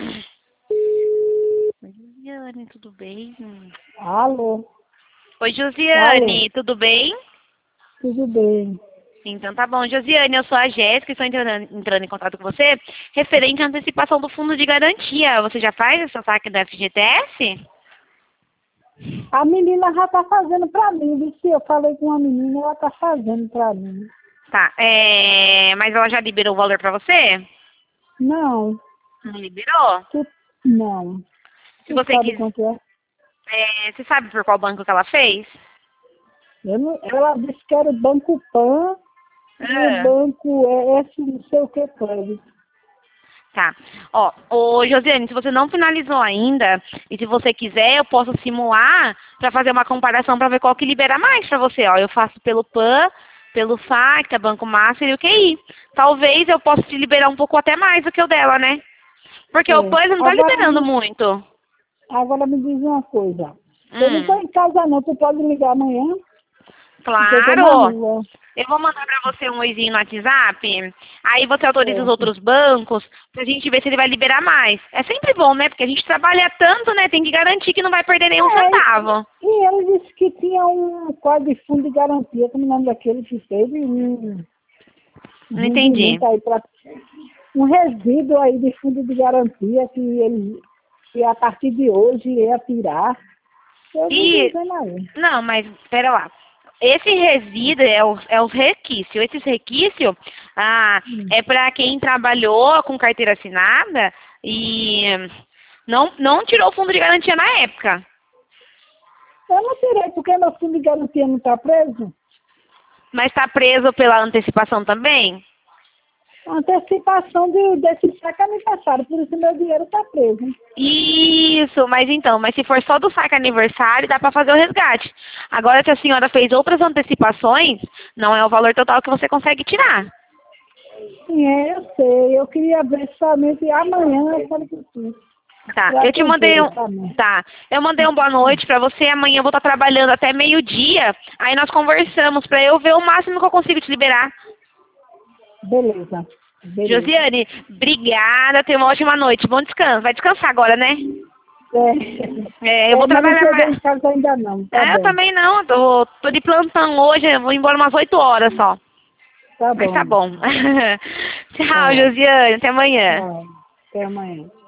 Oi, Josiane, tudo bem? Alô? Oi, Josiane, Alô? tudo bem? Tudo bem? Então tá bom. Josiane, eu sou a Jéssica e estou entrando em contato com você referente à antecipação do fundo de garantia. Você já faz essa saque do FGTS? A menina já tá fazendo pra mim, viu? Se eu falei com uma menina, ela tá fazendo pra mim. Tá, mas ela já liberou o valor pra você? Não, Não liberou? tu, não. Se Tu você sabe quiser, quanto é? você sabe por qual banco que ela fez? Eu não, ela disse que era o Banco Pan e o Ah. Banco S, não sei o que, crédito. Tá. Ó, ô Josiane, se você não finalizou ainda, e se você quiser, eu posso simular para fazer uma comparação para ver qual que libera mais para você. Ó, eu faço pelo PAN, pelo FAC, Banco Master e o QI. Talvez eu possa te liberar um pouco até mais do que o dela, né? Porque o É. PAN não tá Agora, liberando muito. agora me diz uma coisa. Eu não tô Hum, em casa não, tu pode ligar amanhã? Porque eu tô na claro. rua. Eu vou mandar pra você um oizinho no WhatsApp, aí você autoriza os Certo. outros bancos, pra gente ver se ele vai liberar mais. É sempre bom, né? Porque a gente trabalha tanto, né? Tem que garantir que não vai perder nenhum É, centavo. e ele disse que tinha um código de fundo de garantia, como o nome daquele que teve um Não entendi. rendimento aí para um resíduo aí de fundo de garantia que a partir de hoje ia tirar. Eu vi E, dizendo aí. não, mas, pera lá. Esse resíduo é os requisitos. Esses requisitos Hum. é para quem trabalhou com carteira assinada e não tirou o fundo de garantia na época. Eu não tirei, porque meu fundo de garantia não está preso. Mas está preso pela antecipação também? Antecipação desse saque aniversário, por isso meu dinheiro está preso. Isso, mas se for só do saque aniversário, dá para fazer o resgate. Agora, se a senhora fez outras antecipações, não é o valor total que você consegue tirar. Sim, eu sei. Eu queria ver somente amanhã, eu falei que sim. Tá, Já eu te mandei tentei um. também. Tá, eu mandei um boa noite pra você. Amanhã eu vou estar trabalhando até meio-dia. Aí nós conversamos pra eu ver o máximo que eu consigo te liberar. Beleza, beleza. Josiane, obrigada. Tenha uma ótima noite. Bom descanso. Vai descansar agora, né? Eu vou Mas não trabalhar cheguei mais. em casa ainda não, tá Eu bom. também não. Tô de plantão hoje. Eu vou embora umas 8 horas só. Tá Mas tá bom. bom. Tchau, Tchau. Josiane. Até amanhã. Tchau. Até amanhã.